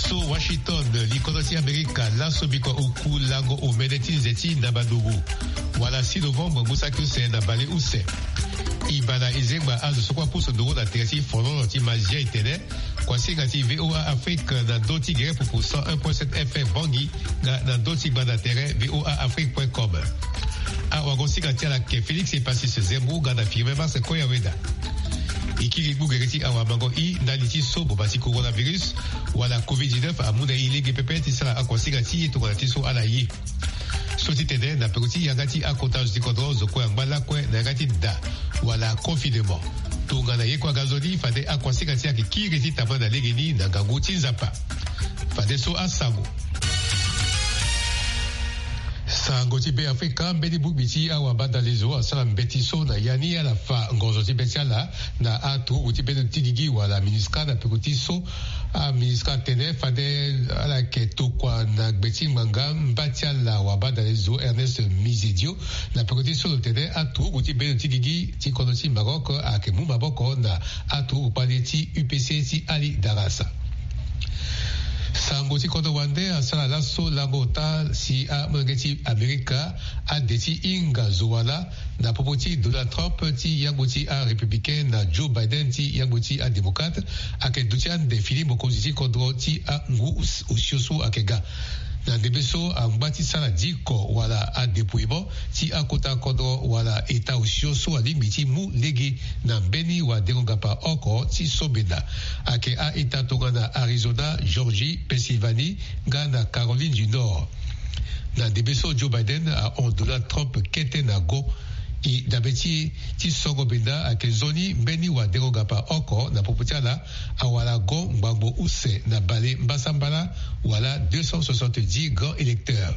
So Washington l'ikonosi Amerika la sobiko oku lango o medeti zeti na badugu. Wala 6 novembre musaku se na bale use. Ibana izengba azu sokwa puso do na teresi folon ti magia itene. Kwasi ngati VOA Afrique na doti gere pour 101.7 FM Bangui na doti bana terrain voaafrique.com. A wagosi ngati ala ke Félix et passé ce zembu gana firme mas ko yaweda. Ikiri bugereti awa mango I naliti so bobati coronavirus wala COVID-19 amuna ilege pepe tisala akwasiga ti to ngati so ala yi. Soti tene na peruti yangati akontage di kodro zoko yangala kwe na yangati da wala confinement. To ngana ye kwa gazoli fade akwasiga ti akikireti tabanda legeni na gangu tinzapa. Fade so asango. Sango ti be Afrika mbedi bubiti awa banda lezo asala mbeti so na yani ala fa ngozo ti beti ala na atu uti beti tigigi wala ministra na pekuti so a ministra tene fade ala ke to kwa na gbeti manga mbati ala wa banda lezo Ernest Mizidio na pekuti so tene atu uti beti tigigi ti kono ti Maroc a ke mu maboko na atu upale ti UPC ti Ali Darasa. Sango ti kono wande asala laso lambota si a mangeti Amerika a deti inga zoala na popoti Donald Trump ti yangoti a républicain na Joe Biden ti yangoti a démocrate a ke dutian de fili mokoziti kodro ti a ngu usioso a kega. Na debeso a mbati sala diko wala a dépouillement ti a kota kodro wala eta usioso a limiti mu legi na beni wa derongapa oko ti sobeda a ke a eta tonga na Arizona, Georgie, Pennsylvanie, Ghana, Caroline du Nord. Na debeso Joe Biden a on Donald Trump kete na go i dabeti ti songo benda a ke zoni beni wa derongapa oko na poputiala a wala go mbangbo use na bale mbasambala wala 270 grands électeurs.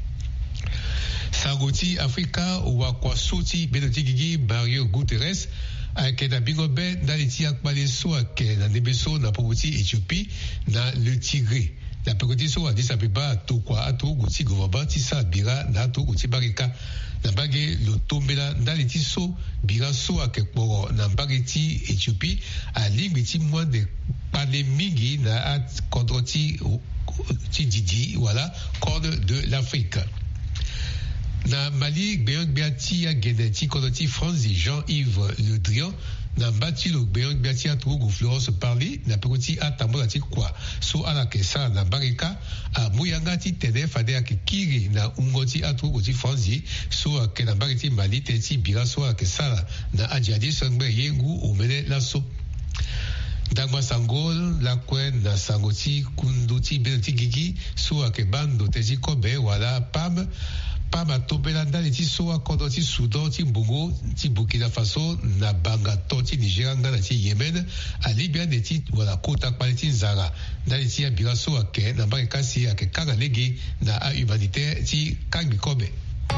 Sangoti Afrika wa kwa suti benoti gigi Mario Guterres a ke na bingobe na liti akpale so a ke na nebeso na popoti Éthiopie na le Tigre. La pekoti so Addis Abeba to kwa atu guti gouvernement ti sa bira na atu guti barika na bage lo tombela na liti so bira so a ke kporo na bage ti Éthiopie a limbi ti moins de pale mingi na at kodro ti Didi voilà corne de l'Afrique. Na Mali Béang Béati a Geneti Kodoti Franzi Jean-Yves Le Drian na mbati lo Béang Béati a Togo Florence Parli na pekoti a tambola ti kwa so ala kesa na barika a muyanga ti tene fade a kiri na ungoti a Togo ti Franzi so a ke na bariti Mali te ti bira so a kesala na adjadi sangbe yengu o mene la so. Dagma Sangol, la Kwen, na Sangoti, Kunduti, Benoti Gigi, Soa Kebando, Tezi Kobe, wala Pam, Pam a Tobelanda, Ti Soa, Kodoti, Soudan, Ti Mbongo, Ti Burkina Faso, na Banga, Toti, Nigeranga, na Ti Yemen, a Libya, de Ti, wala Kota, Paleti, Zara, na Ti Abira Soa Ke, na Barikasi, a Ke Kagalegi, na A Humanitaire, Ti Kagbi Kobe.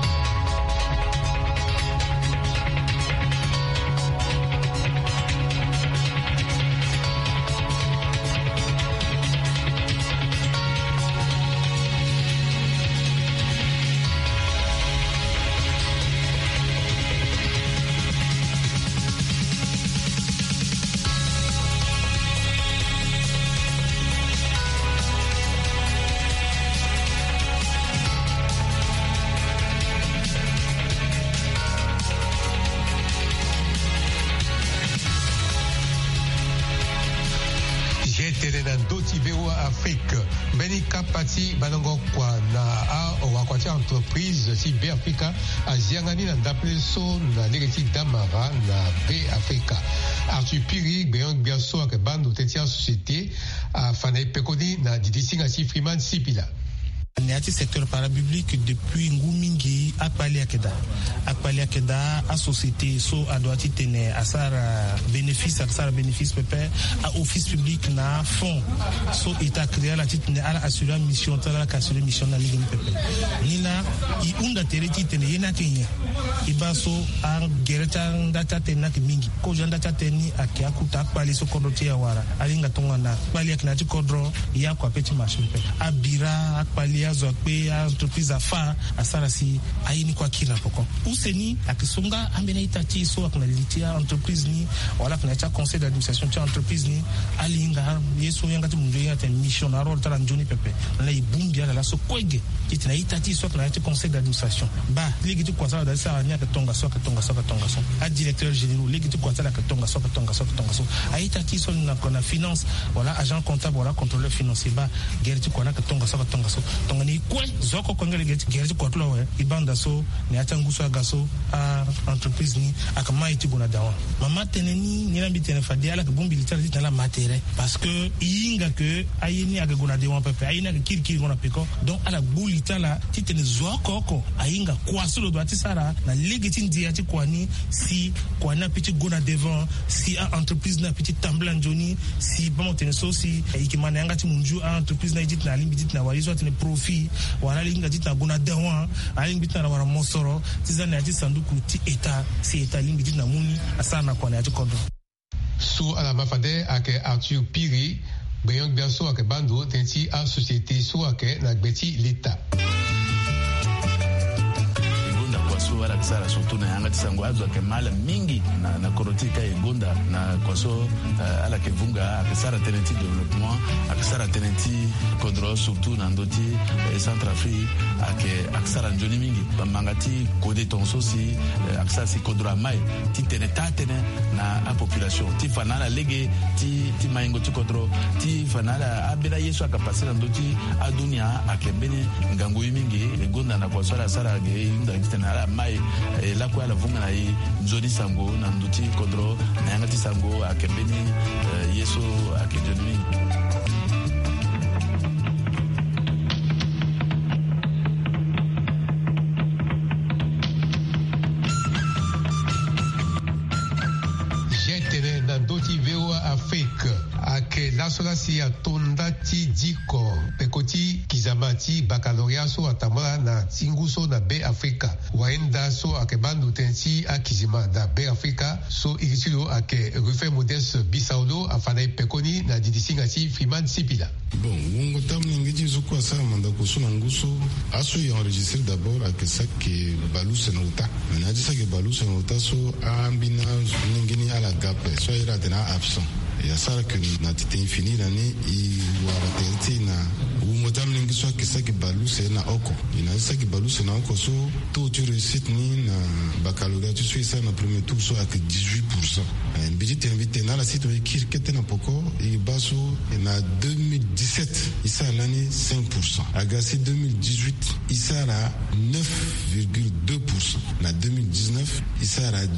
Pati banango kwa na a wakwati entreprise si B Africa aziangani na ndaple so na negati damara na B Africa Arthur Piri Béang Biaso ak bando tetia société a fanai pekodi na didisinga si Freeman Sipila. Neati secteur parapublic depuis Ngumingi Akpali Akeda a société so adoati tene asara bénéfice pepe a office public na fond so état créé la titne ala assurer mission tala assurer mission na ligue pepe nina I unda tereti tene yena kenya ibaso a gereta ndata tena mingi ko janda teni akia kuta Akpali so kodoti awara alinga tonga na Akpali akina ti kodro ya kwa peti marché pepe abira Akpali azo akpe entreprise afa asara si ayini kwa kira poko useni akisonga ambena itati so akunalitia entreprise ni wala kunacha conseil d'administration cha entreprise ni alinga yeso yanga tumunjo ya ten mission aro tala njoni pepe la ibumbi ala so kwege kitina itati so kunacha conseil d'administration ba ligi tu kwa sala da sa nya katonga so a directeur général ligi tu kwa sala katonga so aitati so na kona finance wala agent comptable wala contrôleur financier ba gerti kwa na katonga so tonga ni kwe zoko kwangele gerti kwa tula we ibanda so ni ata nguso agaso a entreprise ni akama iti bona dawa mama teneni ni lambi tene fadi ala ke bombi litala dit la matere parce que inga que ayini aga gona de wan pepe ayina ke kirkiri gona peko donc ala bulitala titene zoko ko ayinga kwa solo do atisara na legiti ndi ati kwani si kwana petit gona devant si a entreprise na petit tambla njoni si bon tene so si ikimana yanga ti munju a entreprise na dit na limbi dit na walizo tene profit wala linga dit na gona dawa alingi dit na wala mosoro tizana ati sanduku ti eta si eta limbi dit na muni asana kwana ati kodo so ala mafade ake Arthur Piri Bayang biaso ake bando tenti a société so ake na gbeti l'État so ala kisara surtout na yanga tisango azo ke mala mingi na korotika egonda na kwaso ala ke vunga akisara tenenti développement akisara tenenti kodro surtout na ndoti Centrafrique akisara njoni mingi mangati kode tonso si akisara si kodro mai ti tenetane na a population ti fanala lege ti maingo ti kodro ti fanala abela yeso akapasira ndoti adunia akembene ngango mingi egonda na kwaso ala sara ge nda kitana mai la kwa la vunga na nzoni sango na nduti kodro na yanga ti sango akembeni yeso akejoni jetene na ndoti VOA Afrique ake lasolasi ya tondati diko pekoti kizamati baccalauréat so atamala na tinguso na be Afrika waenda so ake bandu tensi a kizima na be Afrika so irisilo ake Rufin Modeste Bissaulo afana pekoni na didisingati Freeman Sipila. Bon, wongo tam ningeji zo kwa sa manda kuso na nguso aso ya enregistré d'abord ake sake balu senota menaji sake balu senota so ambina ningeni ala gape so ira tena absent ya sara que na tite infini l'année i wara tenti na umotam lingi so kisaki balu se na oko ina saki balu se na oko so to tu réussite ni na baccalauréat tu suis ça na premier tour so avec 18%. Mbiji t'invite na la site kirkete na poko i baso na 2017 isa l'année 5%. Agasi 2018 isa la 9,2%. Na 2019 isa la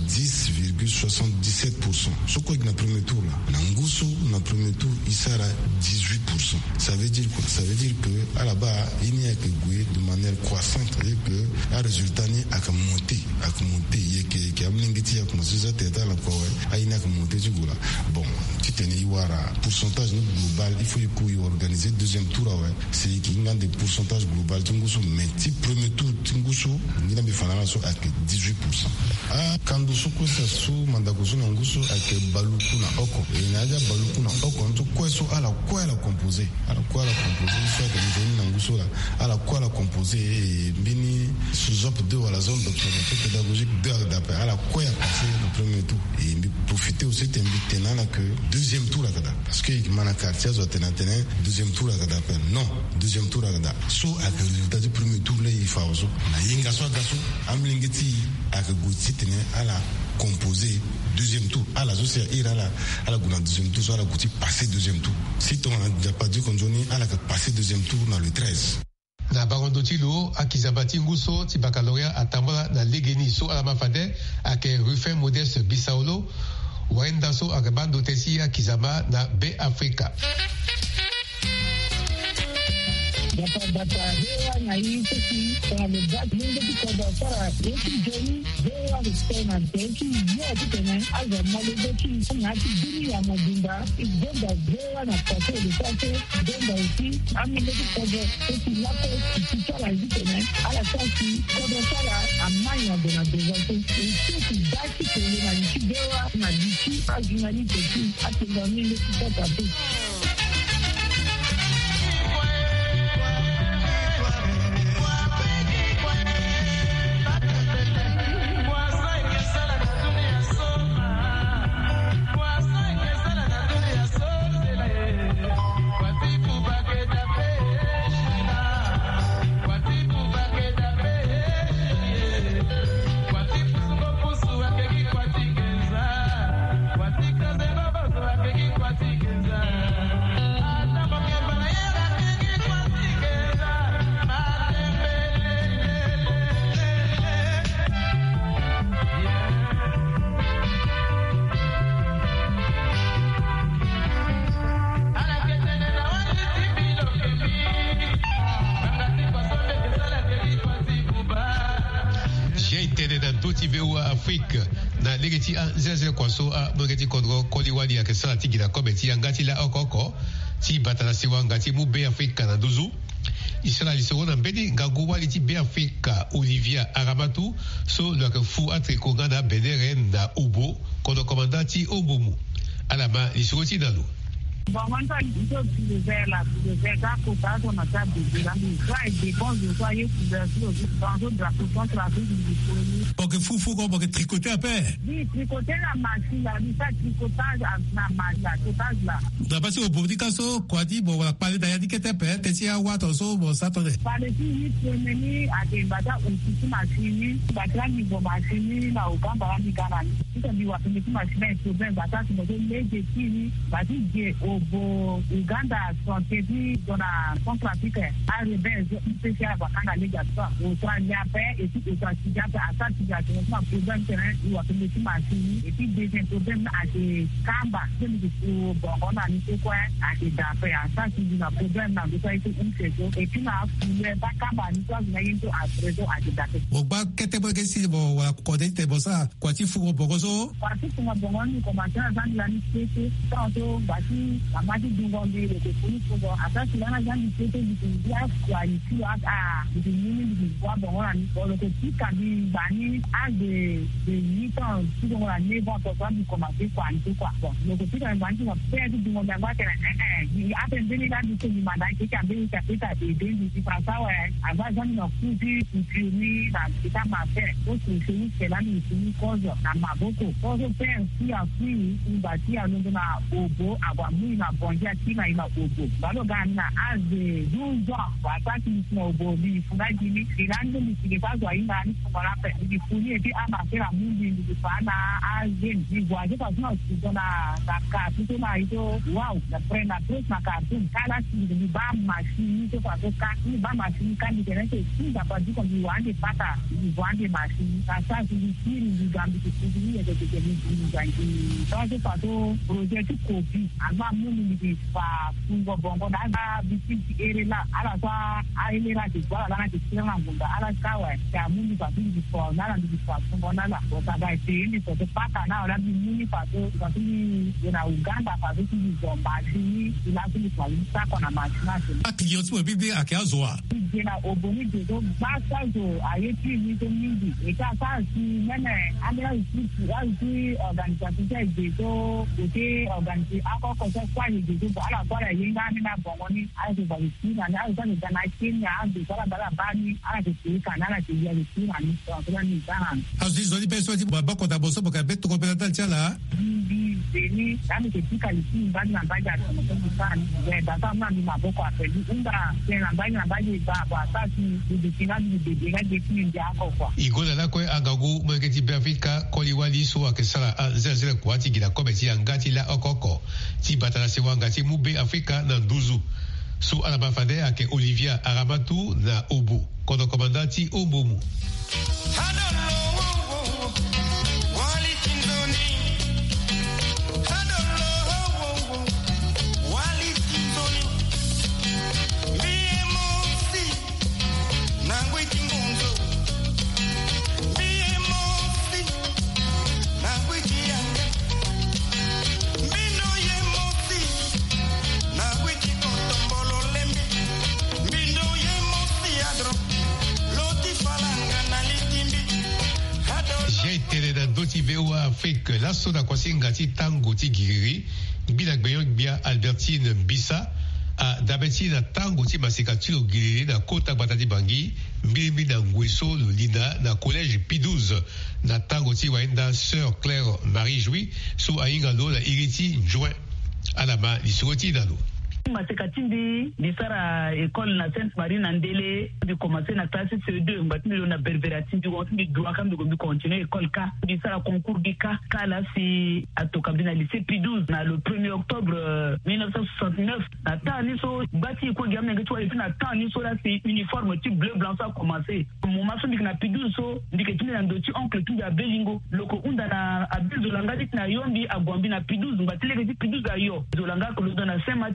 10,77%. So quoi na premier tour là. Nguso, dans le premier tour, il sera à 18%. Ça veut dire quoi? Ça veut dire que, à la base, il n'y a que jouer de manière croissante. C'est-à-dire que, le résultat n'est à monter. Il y a que, à commencé à être là, il n'y a que monter du goût là. Bon, tu t'es dit, voilà, pourcentage global, il faut y organiser deuxième tour, ouais. C'est qu'il y a des pourcentages global, mais si premier tour, Tinguso, il y a des fanales à 18%. Ah, quand nous sommes ça, sous Mandagoso, Nanguso, avec Baluku, na Oko. Naga baluku na oko nto kweso ala kwa la composer soit que nous na nguso la ala kwa la composer mbini sous-op 2 à la zone d'observation pédagogique de d'après ala kwa ya passer le premier tour et profiter aussi t'inviter na que deuxième tour la kada parce que mana quartier zo tena deuxième tour la kada non deuxième tour la kada so avec le résultat du premier tour là il faut so na yinga so gaso amlingeti avec gouti tena ala composer deuxième tour à la société ira là à la deuxième tour soit la goutte passer deuxième tour si on n'a pas dit qu'on journée à la passer deuxième tour dans le 13 na barondo tilo akizabati nguso ti baccalauréat atambala na legeni so ala mafade ake Rufin Modeste Bissaulo waenda so akabando tesi akizama na be Afrika Hewa na hii sisi tunamebaki mungu tukoda para yetu jeni hewa ristena tenki yote tena aza malebeki ngati dini ya mabunda igenda hewa na pate lipate genda usi amile tukoda sisi lapo kitara hizi tena ala sasi koda para amanya dona devote sisi daki tena na nchi hewa na nchi azimani teki atendamile tukoda tu Afrique na legeti a zeze kwaso a mogeti kodro koliwali ya kesala tigila kometi ngati la okoko ti batala sewa ngati mu be Afrika na duzu isala lisoro na mbedi ngagu wali ti be Afrika Olivia Aramatu so lo ke fu atriko ngana benere na ubo kono komandati obomu alama lisoro ti dalu. Bon, maintenant, il faut le faire là, le faire là, pour ça, on a ça de la mise. Soit il dépend de quoi il faut faire dans le drapeau contre la vie du disponible. Pour que fou, pour que tricoter à paix. Oui, tricoter la machine là, ça tricotage à la machine là, tricotage là. D'abord, si au bout du cas, quoi dit, bon, on va parler d'ailleurs, que t'es père, t'es si à what, also, bon, ça, t'en est. Par les filles, premier, à des bâtards, ou si machine, bâtards, ils vont machine, là, au camp, par la Ghana. Si tu dis, ouais, une machine, un problème, bâtards, tu me donnes les défis, bâtards, au Uganda santé dans la Centrafrique a rebelle spécial bakanga lega ça au Transiapé et puis au Transiapé à ça tu as un problème terrain ou à une machine et puis des problèmes à des Kamba au bon on a mis quoi à des d'après à ça tu as un problème dans ça une saison et puis na le pas Kamba ni toi na yendo à réseau à des d'après bon ba kete bo kesi bo wala ko de te bo ça quoi tu fou bogozo quoi tu fou bon ni commencer à dans la nicité tantôt basi amadi dungombe le police pour à si l'on a jamais été du bien qualifié à du minimum du bois bon on a le petit cabi bani à des 8 ans si on a 9 ans pour prendre commencer quoi bon le petit cabi bani on fait du monde moi que il a appelé là du du mandat qui a bien fait à des du pas ça ouais avant jamais non plus fini dans l'état marché donc c'est là ni fini cause na maboko cause faire si à qui une bâti à nous na obo avoir mis na bondia kina ina obo balo gana aze 12 ans wataki na obo ni funaji ni ilando ni kilipazwa ina ni kumara pe ni funi eti ama kera mundi ni fana aze ni gwaje kwa sina usidona kaka tuto na ito wow na prena plus na cartoon kala si ni ba machine to kwa toka ni ba machine kandi tenete si da pa diko ni wande pata ni wande machine sasa ni ni gambi kutuni ya de ni gangi donc pato projet copie ama muni ni fa fungo bongo na biti ere la ala sa aile la de wala na de sima ngunda ala kawa ya muni fa biti for na ndi fa fungo na la o ka ga ti ni to pata na ala bi muni fa to ka ti na Uganda fa biti zomba ni ila ti fa sa kona machina akio tu bibi akiazoa na oboni de do basa zo ayeti ni to mindi e ka sa si mene amira uti organisation de do de organisation akoko so kwa ni de ala kwa yinga ni na bongo ni ayo ba ni na ayo za ni na Kenya andi kwa bani ala de kana na de ya ni ni so ni sana azi zo di peso di ba ko da boso ba ka beto ko pela tal chala ni kami ke tika ni mbani na baja no ko sana ya da sama ni maboko apeli unda na baja ba kwa sasi de kinani de ga de ni ya ko kwa igola la ko agagu mweketi Afrika koliwali so akesala zezele kwati gila kometi ngati la okoko ti batala sewa ngati mu be Afrika na duzu so alabafade ake Olivia Aramatu na obo kono komandati obomu VOA Afrique la soda kwasi ngati tango ti giriri bila gbeyon bia Albertine Bisa a dabeti na tango ti masekaturo giriri na kota batati bangi mbili na ngweso lolina na collège P12 na tango ti waenda Sœur Claire Marie Jouy so ainga lo la iriti joint alama lisoti dalo masekatindi disara école na Sainte Marie Nandele di commencer na classe CE2 mbatini na berverati di continuer droit kam di continuer école K disara concours di K la si atoka na lycée P12 na le 1er octobre 1969 na tani so bati ko gamne ngeto et na tani so la si uniforme type bleu blanc ça commencer mon maso dik na P12 so ndiketini na ndoti oncle tu ya Belingo loko unda na Abdul Zolanga dik na yombi agwambi na P12 mbatile ke P12 ayo Zolanga ko lo na Saint Mathias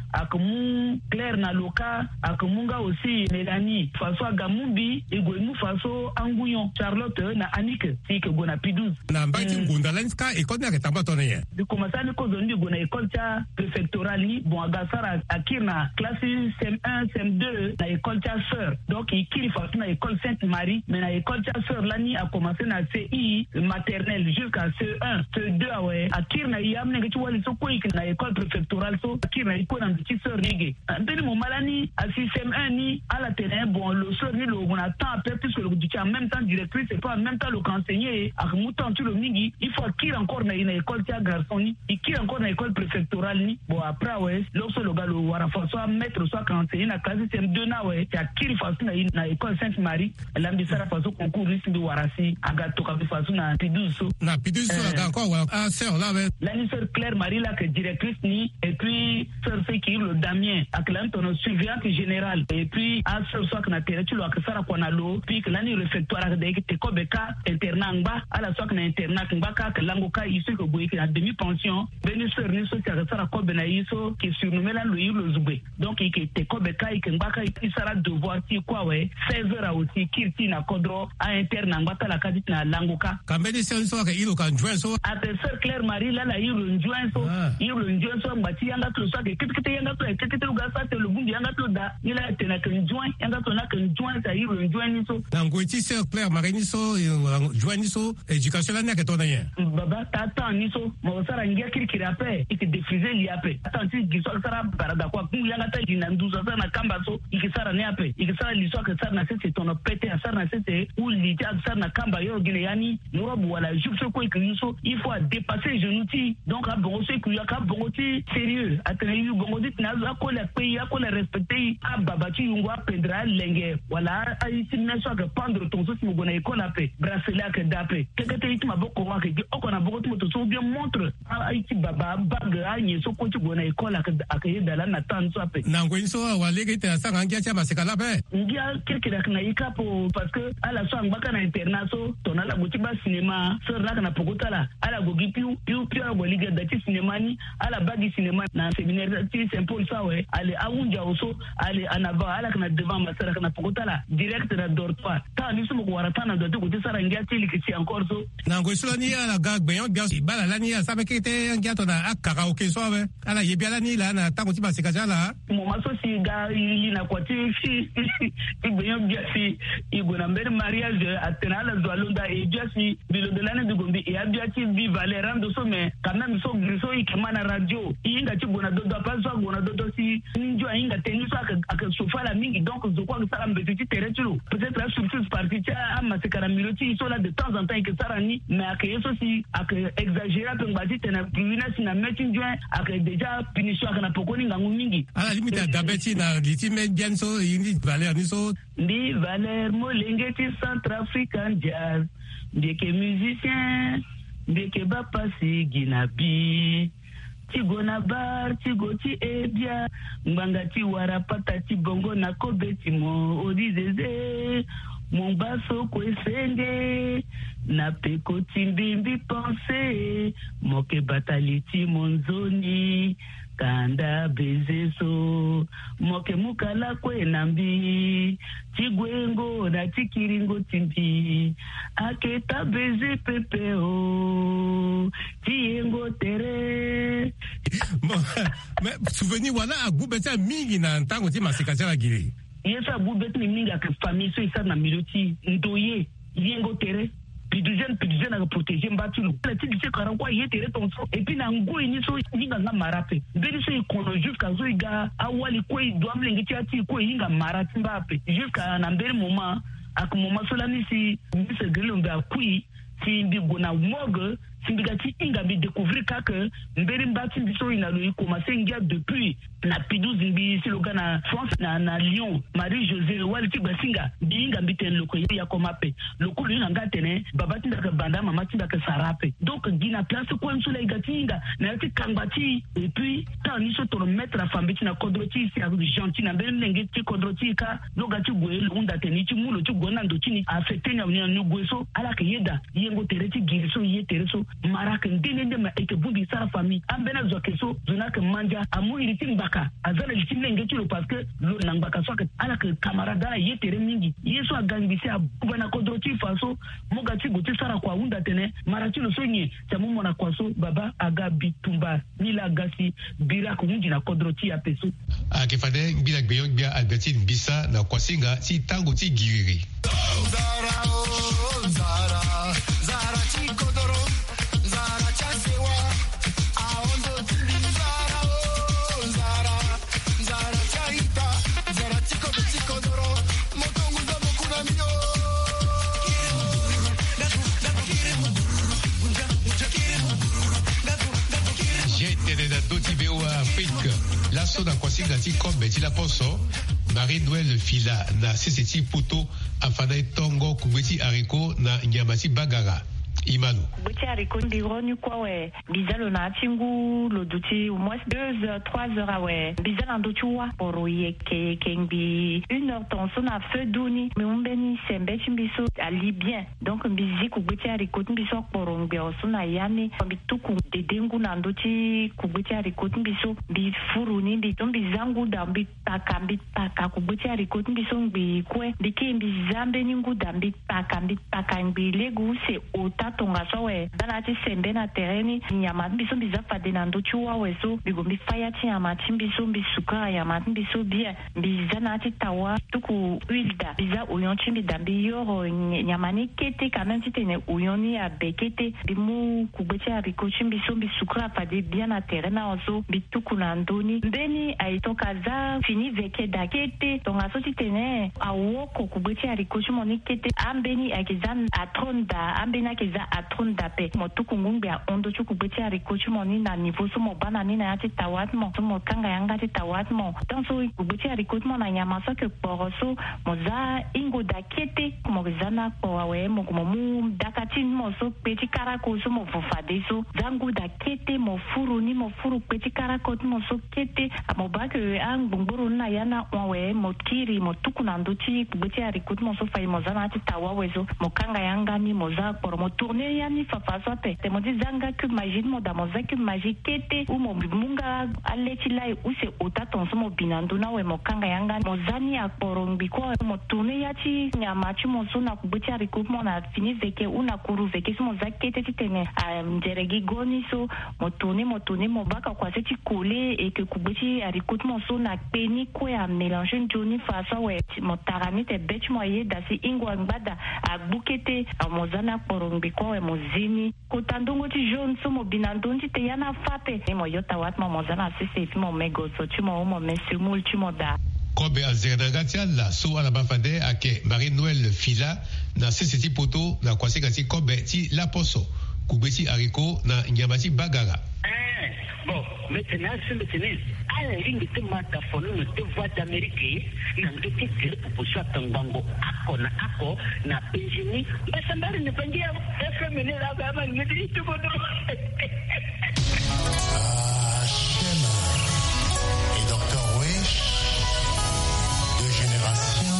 akamu Claire na Loka akamunga aussi Mélanie faso agamumbi egoimu faso Anguyon Charlotte na Annick si ke gona P12 na mbati ngunda lanska école na ketamba tonye de commencer ni ko zondi gona école ta préfectorale ni bon agasara akirna classe CM1 CM2 na école ta sœur donc ikiri faso na école Sainte-Marie mais na école ta sœur là ni a commencé na CI maternelle jusqu'à CE1 CE2 ouais akirna yamne ke wali so ko ikina école préfectorale so akirna iko na petite sœur nige ndeni mo malani à CM1 ni à la terrain bon le sœur ni le on attend après puisque le en même temps directrice c'est pas en même temps le conseiller à mouton tout le mini il faut qu'il encore na une école tia garçon ni il qui encore na école préfectorale ni bon après ouais lorsque le gars le wara soit maître soit conseiller na classe CM2 na ouais tia qu'il fasse na école Sainte-Marie l'ambisara façon concours risque de warasi aga to ka façon na P12 so na P12 so encore ah sœur là la sœur Claire Marie là que directrice ni et puis sœur qui le Damien avec l'antono surveillante générale et puis à sœur soit que na terre tu lo que sara kwa na lo puis que l'année réfectoire de te ko beka internat ngba ala soit que na internat ngba ka que lango ka ici que boy na demi pension beni sœur ni so que sara ko bena iso qui surnommé là le zubé donc il te ko beka il ngba ka il sera devoir ti quoi ouais 16 heures aussi kirti na kodro à internat ngba ta la kadit na lango ka kambeni so que il kan joindre so à sœur Claire Marie là il joindre so il joindre so ngba ti yanga to so que kete yanga to kete lu ga sa te le bumbi yanga to da il a tena que joindre yanga to na que joindre ça il joindre so ngweti sœur Claire Marie ni so joindre so éducation là na que ton rien baba tata ni so mo sara ngia kirikiri ape ite diffuser li ape atenti gisol sara barada kwa kungu yanga ta dina nduza sana na kamba so ikisara ne ape ikisara li so que sara na c'est ton pété sara na c'est ou li ta sara na kamba yo gine yani norobu wala jupso ko ikiso il faut dépasser genouti donc a bon so ku yaka bon ti sérieux atene yu bon dit na ko la pe ya ko la respecter a baba ti ngwa pendra lenge wala ai sinna so que prendre ton so si mo gona école ape bracelet que d'ape kekete itima boko wa ke okona boko to so bien montre ai ti baba baga ni so ko ti gona école akaye dala na tan so ape na ngweni so wa lege te sa ngia cha masekala pe ngia kirkira kana ikapo parce que ala so ngaka na internat so tona la goti ba cinéma so raka na pokotala ala gogi piu ala liga da ti cinéma ni ala bagi cinéma na séminaire ti Saint-Paul ça ouais ale awunja oso ale anava ala kana devant masara kana pokotala direct na dortoir ta ni so mo wara tana do to goti sara ngia ti likiti encore so na ngweni so ni ala ga gbeyon ga bala la ni sa be kete ngia to na akara o ke so we ala yebi ala ni la na tango ti ba sekaja la mo maso si ga ili na kwati fi gbeyon bia fi igona mbere mariage atenala zwalonda e jasi bilo de l'année de Gombi et abiati vi Valéran de so mais quand même so griso ikemana radio inga ti gona dodo pas so gona dodo si ninjo inga teni so aka sofala mingi donc je crois que ça me petit terrain peut-être la surprise partie a masekara miloti so là de temps en temps que ça ni mais aka yeso si aka exagérer pe ngati tena priwina sina metin joint aka déjà punition aka na pokoni ngangu mingi ala limite dabeti na litime bien so indi Valère ni so ndi Valère molenge ti Centrafrican jazz ndeke musicien ndeke bapasi ginabi tigo na bar tigo ti ebia mbanga ti wara pata ti bongo na kobeti mo odizeze Mumbaso kwesenge na peko timbimbi pense moke bataliti monzoni kanda bezeso moke mukala kwe nambi tigwengo na tikiringo timbi aketa beze pepeo tiengo tere mais souvenir wala agubeta mingi na ntango ti masikaja la giri yesa bubet ni minga ke famille so isa na miloti ndoye yengo tere pidujen na protéger mbatilu la ti dise kara kwa ye tere ton so et puis na ngo ni so yinga na marape beni so ikono jusqu'à zo iga awali ko idwamle ngiti ati ko yinga marati mbape jusqu'à na mbere moment ak moment so la ni si se grilombe akui si mbi gona mogue Sindikati inga bi découvrir que mberi mbati biso inalo commencé ngia depuis na P12 mbi si loga na France na Lyon Marie-Josée waliti basinga binga mbiten loko ya komape loko linga ngatene babati ndaka banda mama tindaka sarape donc gina place ko nsula igatinga na yati kangati et puis tant ni so to mettre la fambiti na kodroti si avec gentil na mberi nenge ti kodroti ka loga ti gwe lunda teni ti mulo ti gona ndo ti ni affecté nya ni gweso ala ke yeda yengo tereti giriso ye tereso marak ndene ma eke bundi sara famille ambena zokeso zona ke manja amu iritin baka azala litin nge tiro parce que lo nang baka so ke ala ke camarada yetere mingi yeso agangisi abana kodroti faso mogati gote sara kwa unda tene marati lo sonye tamu mona kwaso baba aga bitumba mila gasi bira ko mundi na kodroti ya peso akefade bila gbeyon bia Albertine Bisa na kwasinga ti tango ti giriri Zara chikodoro Zara chasewa aondo tindi Zara chaita Zara chikodoro motongu za mokuna mio J'étais dans d'autres vidéos à Afrique. La soda kwasinga ti kombe ti la poso Marie-Noël Fila na seseti poto afana tongo kubeti ariko na nyamati bagara Imanu. Kubeti ariko ndironu kwa we bizalo na tingu loduti au moins 2 heures 3 heures awe bizalo ndochua poro yeke kengbi 1 heure tonso na feu duni mais umbeni sembe chimbiso ali bien donc mbizi kubeti ariko mbiso poro ngbe osuna yani mbituku dedengu na ndoti kubeti ariko mbiso bi furuni mbitombi zangu da mbitaka kubeti ariko mbiso ngbi kwe bike mbizambe ningu da mbitaka ngbi legu se ota tonga sowe dana ti sembe na tereni nyama biso biza fade na ndochu wa weso bigombi faya ti nyama ti biso bisuka nyama ti biso bien biza na ti tawa tuku huilda biza oyon ti bidambi yoro nyama ni kete quand même ti tene oyon ni abekete bimu kubeti ariko ti biso bisuka fade bien na tereni na oso bituku na ndoni mbeni aitoka za fini veke da kete tonga so ti tene awoko kubeti ariko ti moni kete ambeni akiza atronda ambeni akiza atronda pe motuku ngumbi a ondo chuku beti arikochi moni na niveau so mo bana ni na yati tawat mo so mo kanga yanga ti tawat mo donc so beti arikochi mo na nyama so ke poroso mo za ingo da kete mo zana po awe mo mu dakati mo so peti karako so mo fofade so zangu da kete mo furu peti karako mo so kete mo ba ke an bongboro na yana wawe mo kiri mo tuku na ndoti beti arikochi mo so fai mo zana ti tawa wezo mo kanga yanga ni mo za por mo tourner yani fafaso te mo di zanga que magie mo da mo za que magie kete u mo munga aleti lai u se ota tonso mo binandu na we mo kanga yanga mo zani akorombi ko mo tourner yati nyama chi mo so na kubeti ariko mo na fini veke una kuru veke so mo za kete ti tene njeregi goni so mo tourner mo baka kwa se ti kole et que kubeti ariko mo so na peni ko ya mélanger joni faso we mo tarani te bech mo ye da si ingwa ngbada a bukete mo zana korombi ko mo zini kotandongo ti jaune so mo binandon ti te yana fape mo yota wat mo zana sese fi mo mego so ti mo mesimul ti mo da Kobe azeranga ti ala so ala bafade ake Marie-Noël Fila na sese ti poto na kwasinga ti kobe ti la poso kubeti ariko na nyamati bagara bon maintenant ala ringi te mata fono no te voix d'Amérique na ndoki te poposwa tangango ako na penjini basambari ne pangia FM ne la baba ngidi to bodo Shema et Dr Wesh de génération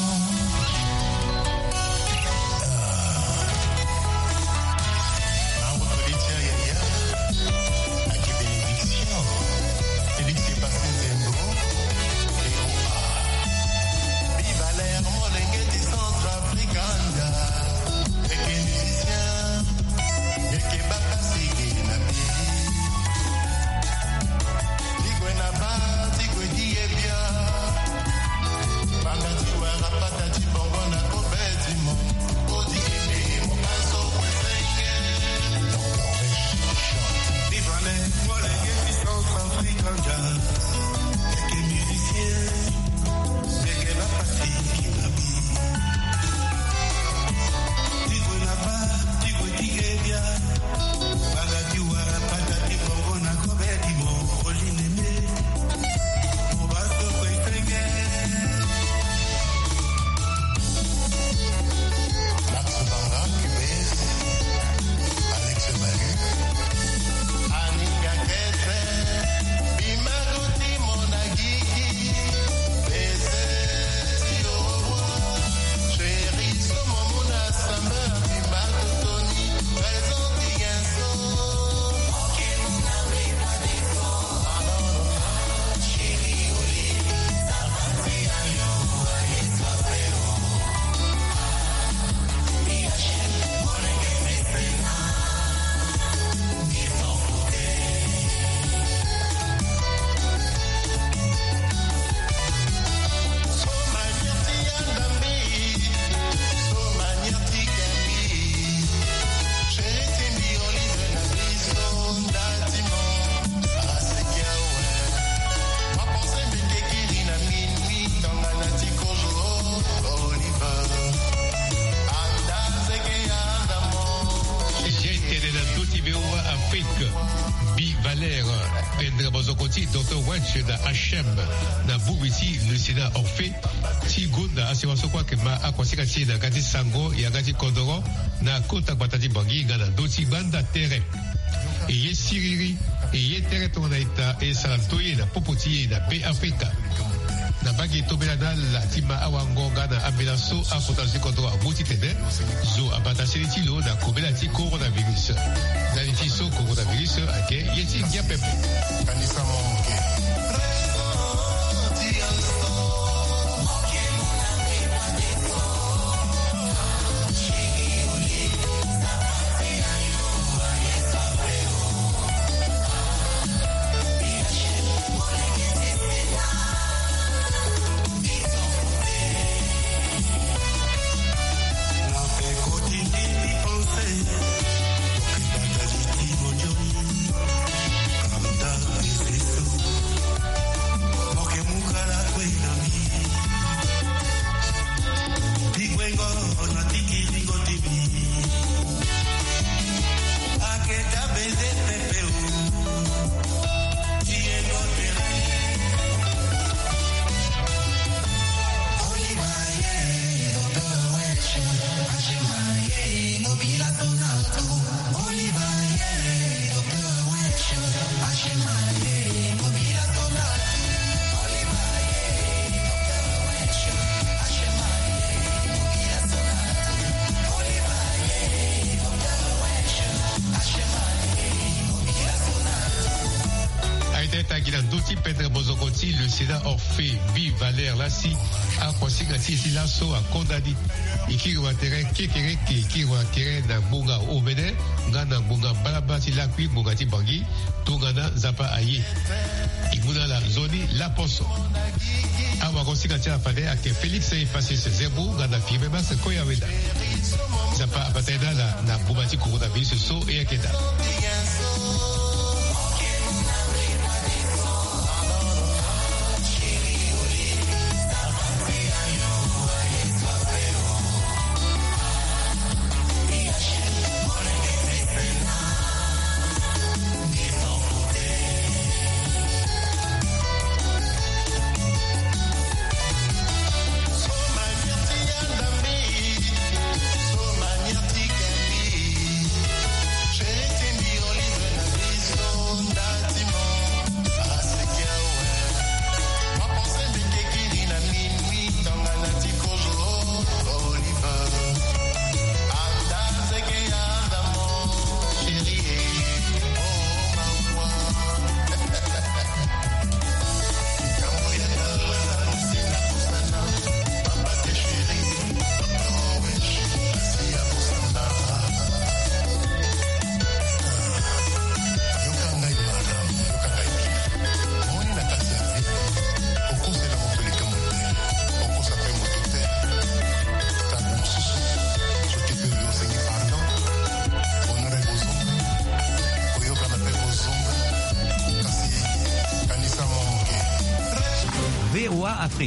match da HM na Bubiti le Sénat Orphée ti gonda asiwaso kwa kema akwasika ti na kati sango ya kati Kondoro na kota kwatati bangi ngana doti banda terrain eye siriri eye terrain tona ita e salantoye na popoti na P Africa na bagi tobela na la tima awangonga na ambelaso afotasi Kondoro abuti tene zo abatasi ti lo na kobela ti coronavirus na ti so coronavirus ake yeti ngia pepe Kanisa Monge. Le Sénat Orphée, Bi Valère Lassi, a consigné ici l'assaut à condamné. Et qui va terrain, qui va terrain dans Bonga Omene, Gana Bonga Balabati Lakwi, Bongati Bangi, Tongana Zapa Aye. Et Mouna la zone, la posso. A va consigné la fadé à que Félix ait passé ses zéro, Gana Fimema, c'est Koyaweda. Zapa Abatena, la Boumati Coronavirus, So et Akeda.